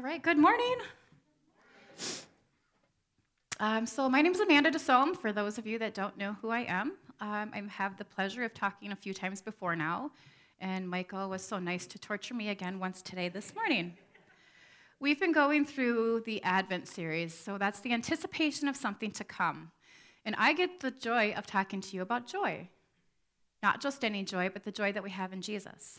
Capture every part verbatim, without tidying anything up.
right, good morning. Um, so my name is Amanda DeSome, for those of you that don't know who I am. Um, I have the pleasure of talking a few times before now, and Michael was so nice to torture me again once today this morning. We've been going through the Advent series, so that's the anticipation of something to come. And I get the joy of talking to you about joy. Not just any joy, but the joy that we have in Jesus.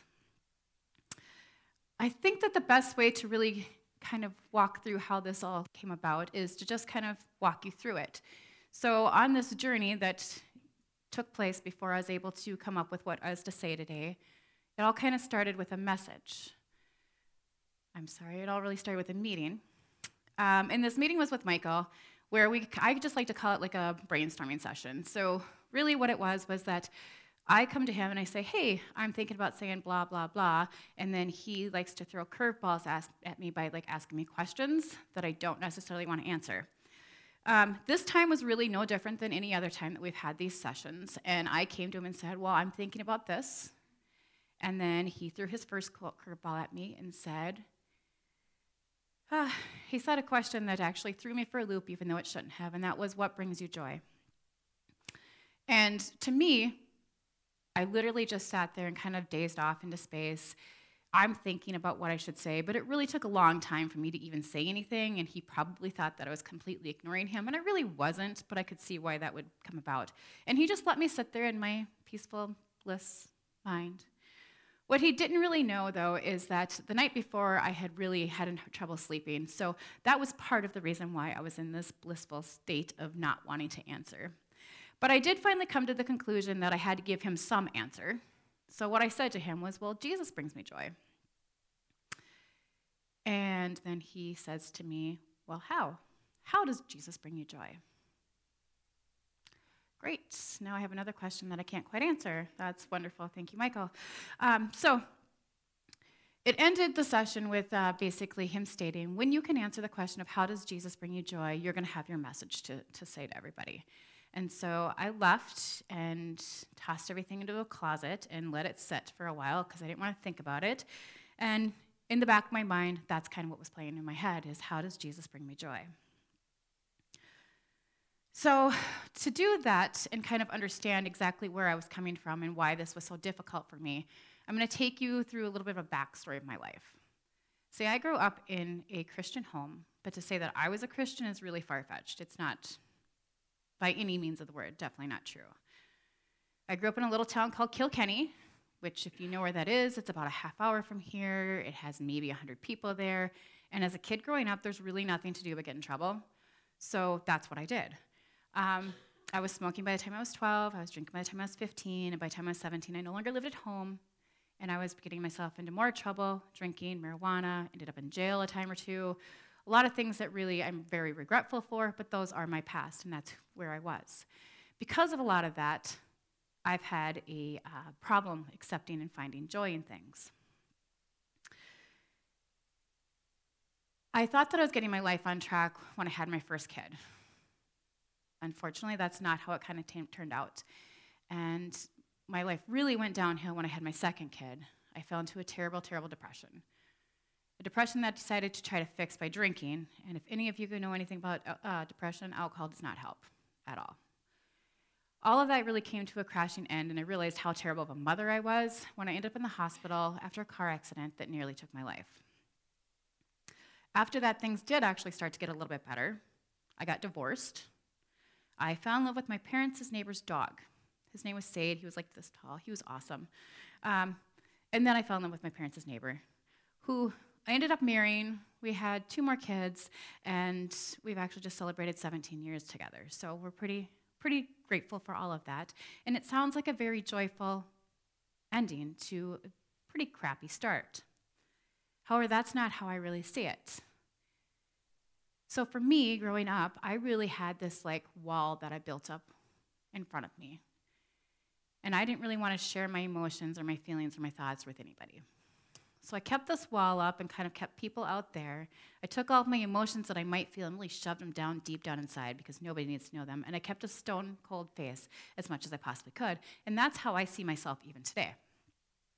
I think that the best way to really kind of walk through how this all came about is to just kind of walk you through it. So on this journey that took place before I was able to come up with what I was to say today, it all kind of started with a message. I'm sorry, it all really started with a meeting. Um, and this meeting was with Michael, where we, I just like to call it like a brainstorming session. So really what it was was that I come to him and I say, hey, I'm thinking about saying blah, blah, blah, and then he likes to throw curveballs at me by like asking me questions that I don't necessarily want to answer. Um, this time was really no different than any other time that we've had these sessions, and I came to him and said, well, I'm thinking about this, and then he threw his first curveball at me and said, ah, he said a question that actually threw me for a loop even though it shouldn't have, and that was, what brings you joy? And to me, I literally just sat there and kind of dazed off into space. I'm thinking about what I should say, but it really took a long time for me to even say anything, and he probably thought that I was completely ignoring him, and I really wasn't, but I could see why that would come about. And he just let me sit there in my peaceful bliss mind. What he didn't really know, though, is that the night before I had really had trouble sleeping, so that was part of the reason why I was in this blissful state of not wanting to answer. But I did finally come to the conclusion that I had to give him some answer. So what I said to him was, well, Jesus brings me joy. And then he says to me, well, how? How does Jesus bring you joy? Great. Now I have another question that I can't quite answer. That's wonderful. Thank you, Michael. Um, so it ended the session with uh, basically him stating, when you can answer the question of how does Jesus bring you joy, you're going to have your message to, to say to everybody. And so I left and tossed everything into a closet and let it sit for a while because I didn't want to think about it. And in the back of my mind, that's kind of what was playing in my head, is how does Jesus bring me joy? So to do that and kind of understand exactly where I was coming from and why this was so difficult for me, I'm going to take you through a little bit of a backstory of my life. See, I grew up in a Christian home, but to say that I was a Christian is really far-fetched. It's not by any means of the word, definitely not true. I grew up in a little town called Kilkenny, which if you know where that is, it's about a half hour from here. It has maybe one hundred people there. And as a kid growing up, there's really nothing to do but get in trouble. So that's what I did. Um, I was smoking by the time I was twelve. I was drinking by the time I was fifteen. And by the time I was seventeen, I no longer lived at home. And I was getting myself into more trouble, drinking marijuana, ended up in jail a time or two. A lot of things that really I'm very regretful for, but those are my past, and that's where I was. Because of a lot of that, I've had a uh, problem accepting and finding joy in things. I thought that I was getting my life on track when I had my first kid. Unfortunately, that's not how it kind of t- turned out. And my life really went downhill when I had my second kid. I fell into a terrible, terrible depression. A depression that I decided to try to fix by drinking, and if any of you know anything about uh, depression, alcohol does not help at all. All of that really came to a crashing end, and I realized how terrible of a mother I was when I ended up in the hospital after a car accident that nearly took my life. After that, things did actually start to get a little bit better. I got divorced. I fell in love with my parents' neighbor's dog. His name was Sade. He was like this tall. He was awesome. Um, and then I fell in love with my parents' neighbor, who I ended up marrying. We had two more kids, and we've actually just celebrated seventeen years together. So we're pretty, pretty grateful for all of that. And it sounds like a very joyful ending to a pretty crappy start. However, that's not how I really see it. So for me, growing up, I really had this like wall that I built up in front of me. And I didn't really want to share my emotions or my feelings or my thoughts with anybody. So I kept this wall up and kind of kept people out there. I took all of my emotions that I might feel and really shoved them down deep down inside because nobody needs to know them. And I kept a stone cold face as much as I possibly could. And that's how I see myself even today.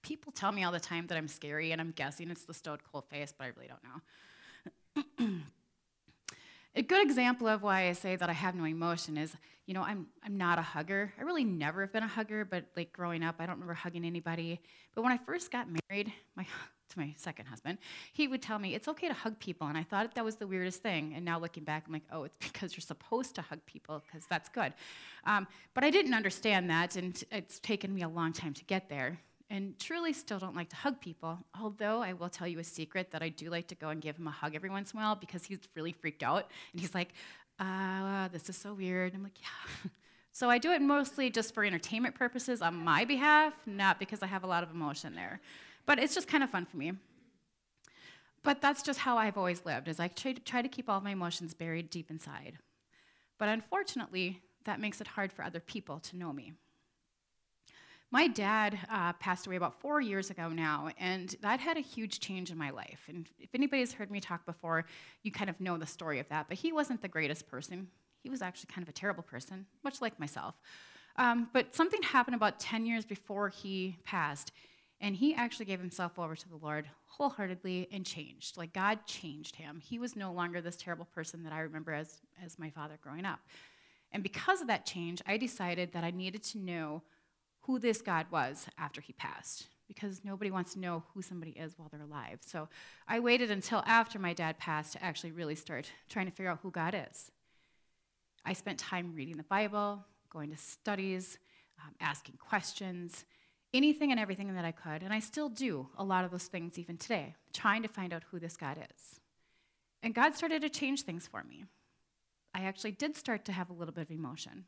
People tell me all the time that I'm scary, and I'm guessing it's the stone cold face, but I really don't know. A good example of why I say that I have no emotion is, you know, I'm I'm not a hugger. I really never have been a hugger, but like growing up, I don't remember hugging anybody. But when I first got married, my to my second husband, he would tell me it's okay to hug people, and I thought that was the weirdest thing. And now looking back, I'm like, oh, it's because you're supposed to hug people, because that's good. Um, but I didn't understand that, and it's taken me a long time to get there. And truly still don't like to hug people, although I will tell you a secret that I do like to go and give him a hug every once in a while because he's really freaked out. And he's like, uh, this is so weird. And I'm like, yeah. So I do it mostly just for entertainment purposes on my behalf, not because I have a lot of emotion there. But it's just kind of fun for me. But that's just how I've always lived, is I try to, try to keep all my emotions buried deep inside. But unfortunately, that makes it hard for other people to know me. My dad uh, passed away about four years ago now, and that had a huge change in my life. And if anybody's heard me talk before, you kind of know the story of that. But he wasn't the greatest person. He was actually kind of a terrible person, much like myself. Um, but something happened about ten years before he passed, and he actually gave himself over to the Lord wholeheartedly and changed. Like, God changed him. He was no longer this terrible person that I remember as, as my father growing up. And because of that change, I decided that I needed to know who this God was after he passed, because nobody wants to know who somebody is while they're alive. So I waited until after my dad passed to actually really start trying to figure out who God is. I spent time reading the Bible, going to studies, um, asking questions, anything and everything that I could, and I still do a lot of those things even today, trying to find out who this God is. And God started to change things for me. I actually did start to have a little bit of emotion.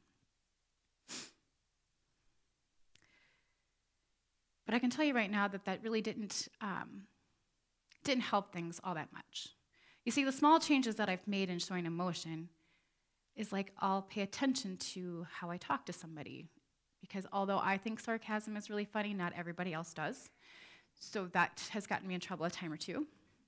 But I can tell you right now that that really didn't, um, didn't help things all that much. You see, the small changes that I've made in showing emotion is like I'll pay attention to how I talk to somebody. Because although I think sarcasm is really funny, not everybody else does. So that has gotten me in trouble a time or two.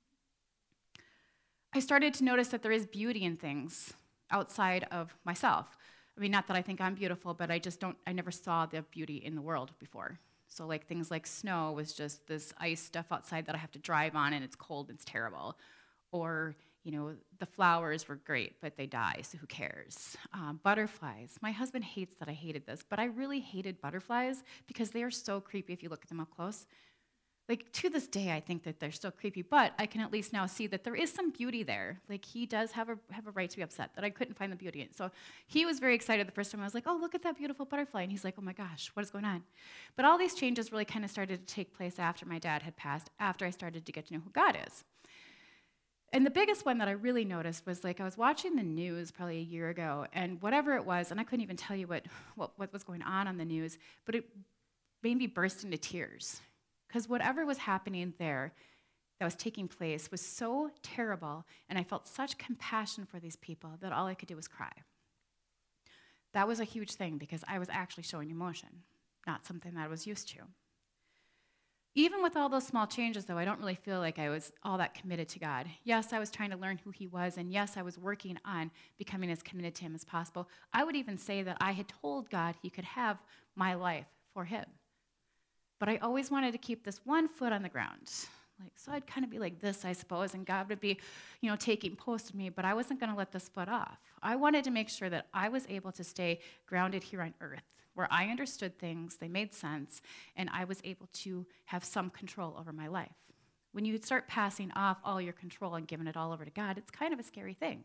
I started to notice that there is beauty in things outside of myself. I mean, not that I think I'm beautiful, but I just don't, I never saw the beauty in the world before. So like things like snow was just this ice stuff outside that I have to drive on, and it's cold, it's terrible. Or, you know, the flowers were great, but they die, so who cares? Um, butterflies. My husband hates that I hated this, but I really hated butterflies because they are so creepy if you look at them up close. Like, to this day, I think that they're still creepy, but I can at least now see that there is some beauty there. Like, he does have a have a right to be upset that I couldn't find the beauty in it. So he was very excited the first time. I was like, oh, look at that beautiful butterfly. And he's like, oh my gosh, what is going on? But all these changes really kind of started to take place after my dad had passed, after I started to get to know who God is. And the biggest one that I really noticed was, like, I was watching the news probably a year ago, and whatever it was, and I couldn't even tell you what, what, what was going on on the news, but it made me burst into tears. Because whatever was happening there that was taking place was so terrible, and I felt such compassion for these people that all I could do was cry. That was a huge thing because I was actually showing emotion, not something that I was used to. Even with all those small changes, though, I don't really feel like I was all that committed to God. Yes, I was trying to learn who he was, and yes, I was working on becoming as committed to him as possible. I would even say that I had told God he could have my life for him. But I always wanted to keep this one foot on the ground. Like, so I'd kind of be like this, I suppose, and God would be, you know, taking post of me, but I wasn't going to let this foot off. I wanted to make sure that I was able to stay grounded here on earth, where I understood things, they made sense, and I was able to have some control over my life. When you start passing off all your control and giving it all over to God, it's kind of a scary thing.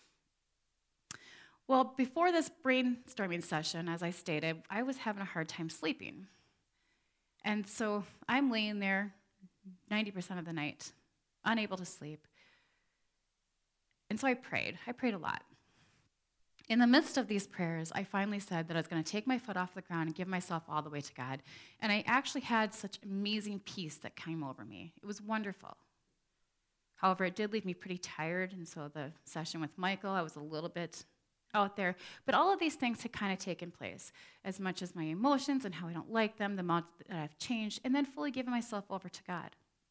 Well, before this brainstorming session, as I stated, I was having a hard time sleeping. And so I'm laying there ninety percent of the night, unable to sleep. And so I prayed. I prayed a lot. In the midst of these prayers, I finally said that I was going to take my foot off the ground and give myself all the way to God. And I actually had such amazing peace that came over me. It was wonderful. However, it did leave me pretty tired, and so the session with Michael, I was a little bit out there. But all of these things had kind of taken place, as much as my emotions and how I don't like them, the amount that I've changed, and then fully giving myself over to God.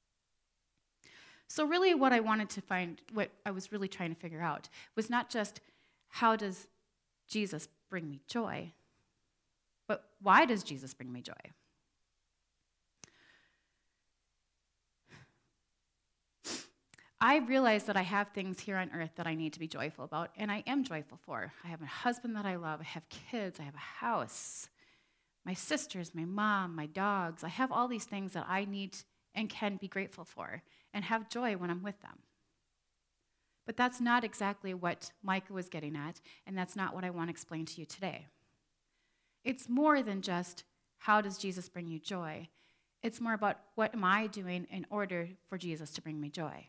So really what I wanted to find, what I was really trying to figure out, was not just how does Jesus bring me joy, but why does Jesus bring me joy? I realize that I have things here on earth that I need to be joyful about, and I am joyful for. I have a husband that I love. I have kids. I have a house. My sisters, my mom, my dogs. I have all these things that I need and can be grateful for and have joy when I'm with them. But that's not exactly what Micah was getting at, and that's not what I want to explain to you today. It's more than just, how does Jesus bring you joy? It's more about, what am I doing in order for Jesus to bring me joy?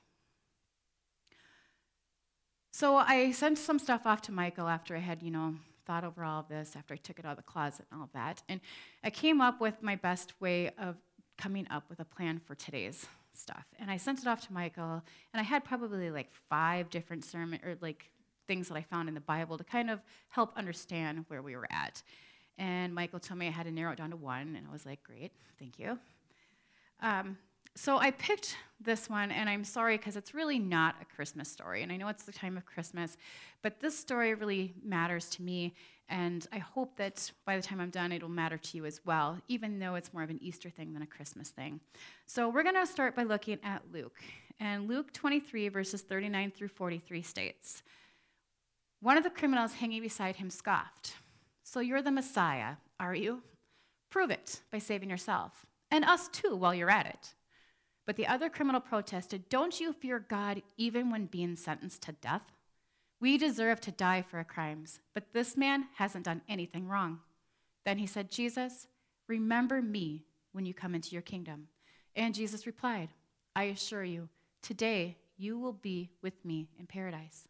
So I sent some stuff off to Michael after I had, you know, thought over all of this, after I took it out of the closet and all of that. And I came up with my best way of coming up with a plan for today's stuff. And I sent it off to Michael, and I had probably like five different sermon or like things that I found in the Bible to kind of help understand where we were at. And Michael told me I had to narrow it down to one, and I was like, great, thank you. Um, so I picked this one, and I'm sorry because it's really not a Christmas story, and I know it's the time of Christmas, but this story really matters to me, and I hope that by the time I'm done, it'll matter to you as well, even though it's more of an Easter thing than a Christmas thing. So we're going to start by looking at Luke, and Luke twenty-three, verses thirty-nine through forty-three states, "One of the criminals hanging beside him scoffed, 'So you're the Messiah, are you? Prove it by saving yourself, and us too while you're at it.' But the other criminal protested, 'Don't you fear God even when being sentenced to death? We deserve to die for our crimes, but this man hasn't done anything wrong.' Then he said, 'Jesus, remember me when you come into your kingdom.' And Jesus replied, 'I assure you, today you will be with me in paradise.'"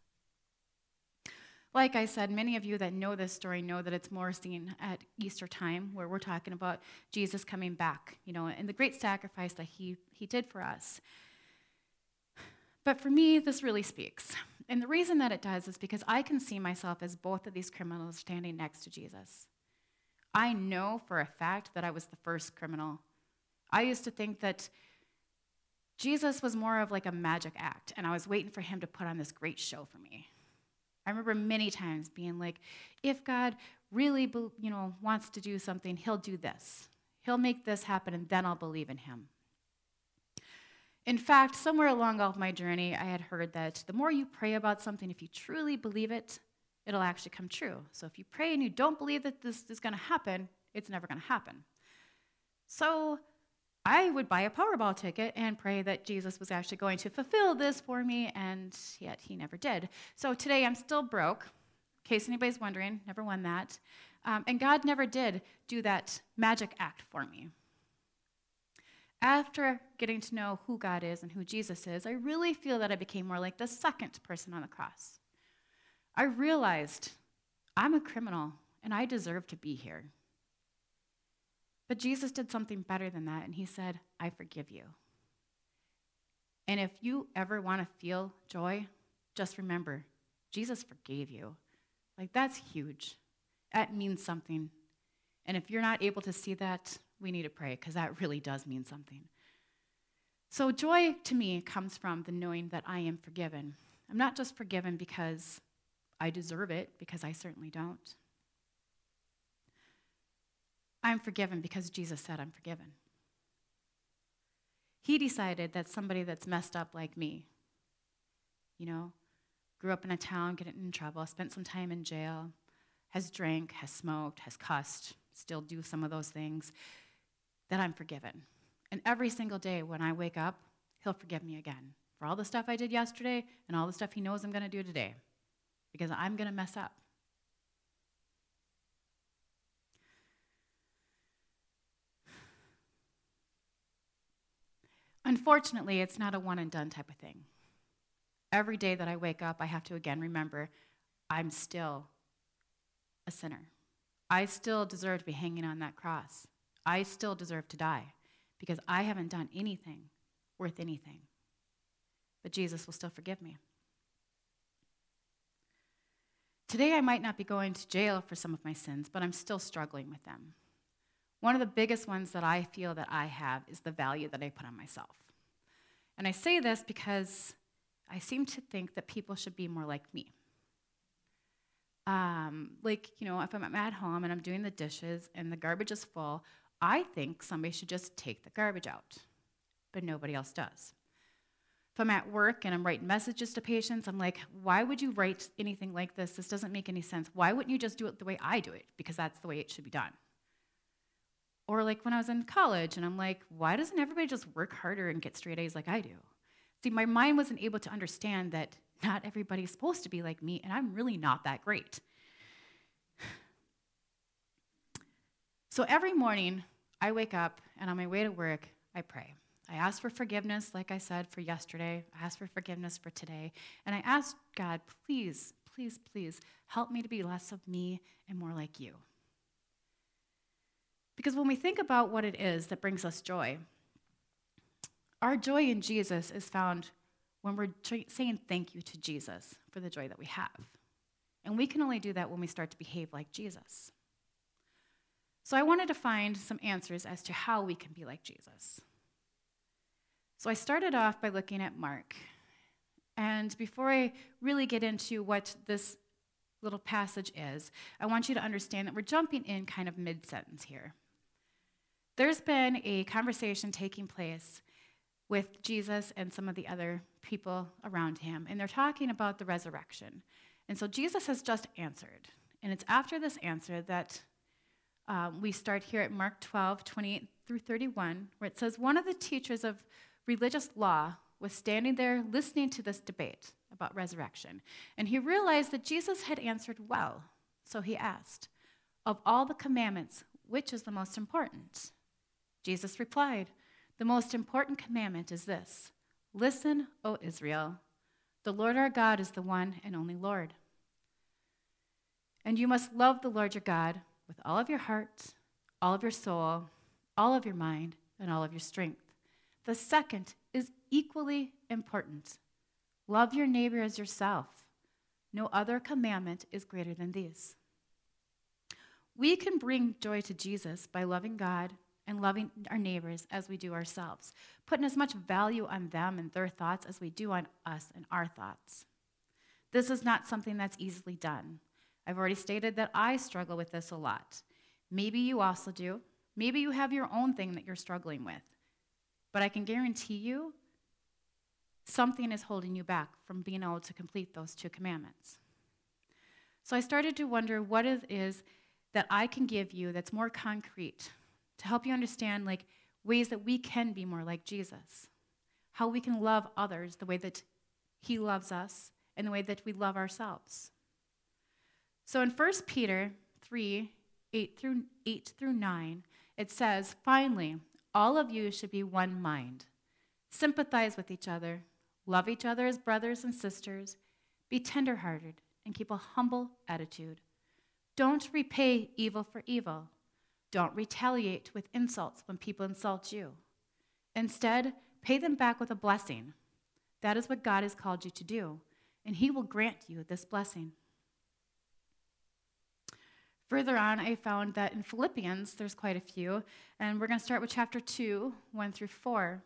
Like I said, many of you that know this story know that it's more seen at Easter time, where we're talking about Jesus coming back, you know, and the great sacrifice that he, he did for us. But for me, this really speaks. And the reason that it does is because I can see myself as both of these criminals standing next to Jesus. I know for a fact that I was the first criminal. I used to think that Jesus was more of like a magic act, and I was waiting for him to put on this great show for me. I remember many times being like, if God really, you know, wants to do something, he'll do this. He'll make this happen, and then I'll believe in him. In fact, somewhere along all of my journey, I had heard that the more you pray about something, if you truly believe it, it'll actually come true. So if you pray and you don't believe that this is going to happen, it's never going to happen. So I would buy a Powerball ticket and pray that Jesus was actually going to fulfill this for me, and yet he never did. So today I'm still broke, in case anybody's wondering, never won that. Um, and God never did do that magic act for me. After getting to know who God is and who Jesus is, I really feel that I became more like the second person on the cross. I realized I'm a criminal, and I deserve to be here. But Jesus did something better than that, and he said, "I forgive you." And if you ever want to feel joy, just remember, Jesus forgave you. Like, that's huge. That means something. And if you're not able to see that, we need to pray, because that really does mean something. So joy to me comes from the knowing that I am forgiven. I'm not just forgiven because I deserve it, because I certainly don't. I'm forgiven because Jesus said I'm forgiven. He decided that somebody that's messed up like me, you know, grew up in a town, getting in trouble, spent some time in jail, has drank, has smoked, has cussed, still do some of those things, that I'm forgiven. And every single day when I wake up, he'll forgive me again for all the stuff I did yesterday and all the stuff he knows I'm going to do today, because I'm going to mess up. Unfortunately, it's not a one and done type of thing. Every day that I wake up, I have to again remember I'm still a sinner. I still deserve to be hanging on that cross. I still deserve to die because I haven't done anything worth anything. But Jesus will still forgive me. Today, I might not be going to jail for some of my sins, but I'm still struggling with them. One of the biggest ones that I feel that I have is the value that I put on myself. And I say this because I seem to think that people should be more like me. Um, like, you know, if I'm at home and I'm doing the dishes and the garbage is full, I think somebody should just take the garbage out, but nobody else does. If I'm at work and I'm writing messages to patients, I'm like, why would you write anything like this? This doesn't make any sense. Why wouldn't you just do it the way I do it? Because that's the way it should be done. Or like when I was in college and I'm like, why doesn't everybody just work harder and get straight A's like I do? See, my mind wasn't able to understand that not everybody's supposed to be like me, and I'm really not that great. So every morning, I wake up, and on my way to work, I pray. I ask for forgiveness, like I said, for yesterday. I ask for forgiveness for today. And I ask God, please, please, please, help me to be less of me and more like you. Because when we think about what it is that brings us joy, our joy in Jesus is found when we're saying thank you to Jesus for the joy that we have. And we can only do that when we start to behave like Jesus. So I wanted to find some answers as to how we can be like Jesus. So I started off by looking at Mark. And before I really get into what this little passage is, I want you to understand that we're jumping in kind of mid-sentence here. There's been a conversation taking place with Jesus and some of the other people around him, and they're talking about the resurrection. And so Jesus has just answered. And it's after this answer that um, we start here at Mark twelve, twenty-eight through thirty-one, where it says, one of the teachers of religious law was standing there listening to this debate about resurrection. And he realized that Jesus had answered well. So he asked, of all the commandments, which is the most important? Jesus replied, the most important commandment is this: listen, O Israel, the Lord our God is the one and only Lord. And you must love the Lord your God with all of your heart, all of your soul, all of your mind, and all of your strength. The second is equally important. Love your neighbor as yourself. No other commandment is greater than these. We can bring joy to Jesus by loving God and loving our neighbors as we do ourselves, putting as much value on them and their thoughts as we do on us and our thoughts. This is not something that's easily done. I've already stated that I struggle with this a lot. Maybe you also do. Maybe you have your own thing that you're struggling with. But I can guarantee you, something is holding you back from being able to complete those two commandments. So I started to wonder what it is that I can give you that's more concrete to help you understand like ways that we can be more like Jesus, how we can love others the way that he loves us and the way that we love ourselves. So in First Peter three, eight through eight through nine, it says, finally, all of you should be one mind. Sympathize with each other, love each other as brothers and sisters, be tenderhearted, and keep a humble attitude. Don't repay evil for evil. Don't retaliate with insults when people insult you. Instead, pay them back with a blessing. That is what God has called you to do, and he will grant you this blessing. Further on, I found that in Philippians, there's quite a few, and we're going to start with chapter two, one through four.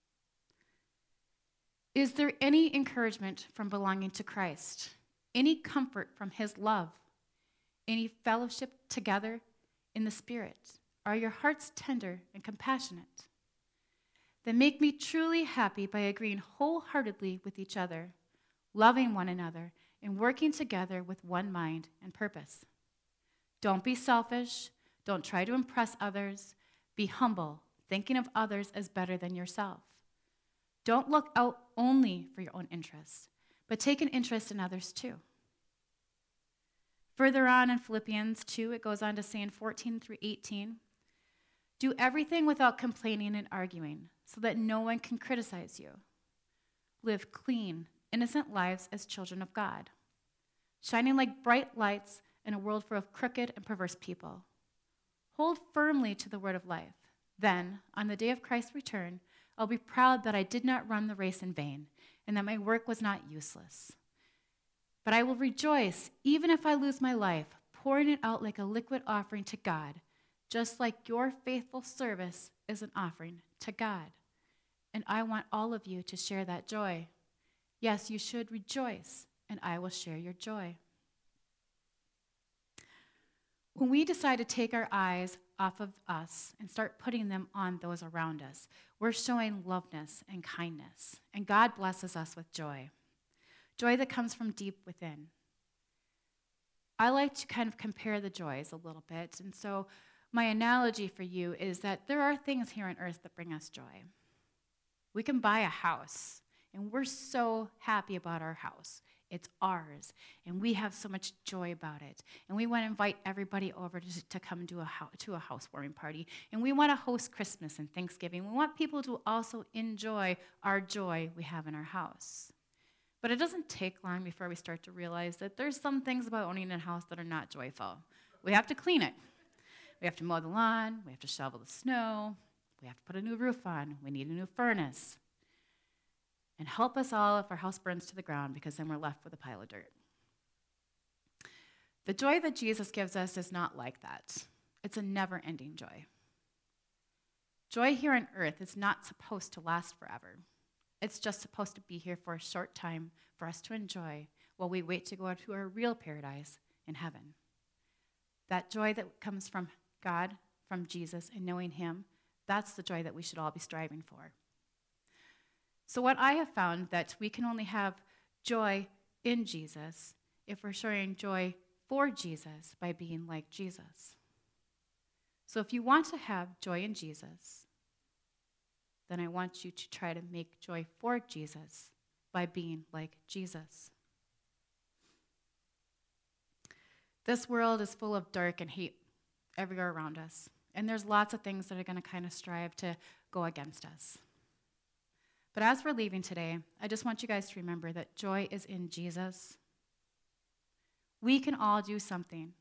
Is there any encouragement from belonging to Christ? Any comfort from his love? Any fellowship together in the Spirit? Are your hearts tender and compassionate? Then make me truly happy by agreeing wholeheartedly with each other, loving one another, and working together with one mind and purpose. Don't be selfish. Don't try to impress others. Be humble, thinking of others as better than yourself. Don't look out only for your own interests, but take an interest in others too. Further on in Philippians two, it goes on to say in fourteen through eighteen, do everything without complaining and arguing, so that no one can criticize you. Live clean, innocent lives as children of God, shining like bright lights in a world full of crooked and perverse people. Hold firmly to the word of life. Then, on the day of Christ's return, I'll be proud that I did not run the race in vain and that my work was not useless. But I will rejoice even if I lose my life, pouring it out like a liquid offering to God, just like your faithful service is an offering to God. And I want all of you to share that joy. Yes, you should rejoice, and I will share your joy. When we decide to take our eyes off of us and start putting them on those around us, we're showing loveness and kindness. And God blesses us with joy. Joy that comes from deep within. I like to kind of compare the joys a little bit. And so my analogy for you is that there are things here on earth that bring us joy. We can buy a house, and we're so happy about our house. It's ours, and we have so much joy about it. And we want to invite everybody over to, to come to a, ho- to a housewarming party. And we want to host Christmas and Thanksgiving. We want people to also enjoy our joy we have in our house. But it doesn't take long before we start to realize that there's some things about owning a house that are not joyful. We have to clean it. We have to mow the lawn. We have to shovel the snow. We have to put a new roof on. We need a new furnace. And help us all if our house burns to the ground, because then we're left with a pile of dirt. The joy that Jesus gives us is not like that. It's a never-ending joy. Joy here on earth is not supposed to last forever. It's just supposed to be here for a short time for us to enjoy while we wait to go to our real paradise in heaven. That joy that comes from God, from Jesus, and knowing him, that's the joy that we should all be striving for. So what I have found that we can only have joy in Jesus if we're showing joy for Jesus by being like Jesus. So if you want to have joy in Jesus, then I want you to try to make joy for Jesus by being like Jesus. This world is full of dark and hate everywhere around us. And there's lots of things that are going to kind of strive to go against us. But as we're leaving today, I just want you guys to remember that joy is in Jesus. We can all do something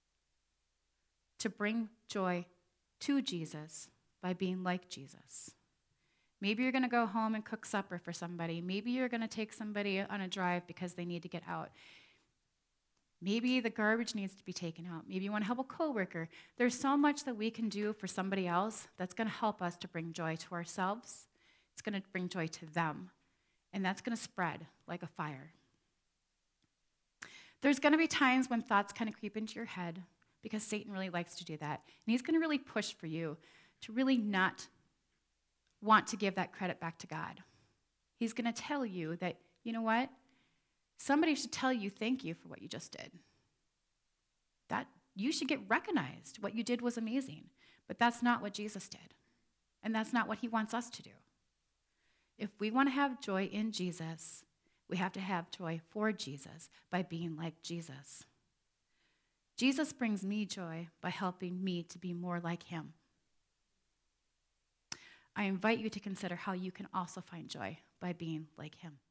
to bring joy to Jesus by being like Jesus. Maybe you're going to go home and cook supper for somebody. Maybe you're going to take somebody on a drive because they need to get out. Maybe the garbage needs to be taken out. Maybe you want to help a coworker. There's so much that we can do for somebody else that's going to help us to bring joy to ourselves. It's going to bring joy to them, and that's going to spread like a fire. There's going to be times when thoughts kind of creep into your head, because Satan really likes to do that. And he's going to really push for you to really not want to give that credit back to God. He's going to tell you that, you know what? Somebody should tell you thank you for what you just did. That you should get recognized. What you did was amazing. But that's not what Jesus did. And that's not what he wants us to do. If we want to have joy in Jesus, we have to have joy for Jesus by being like Jesus. Jesus brings me joy by helping me to be more like him. I invite you to consider how you can also find joy by being like him.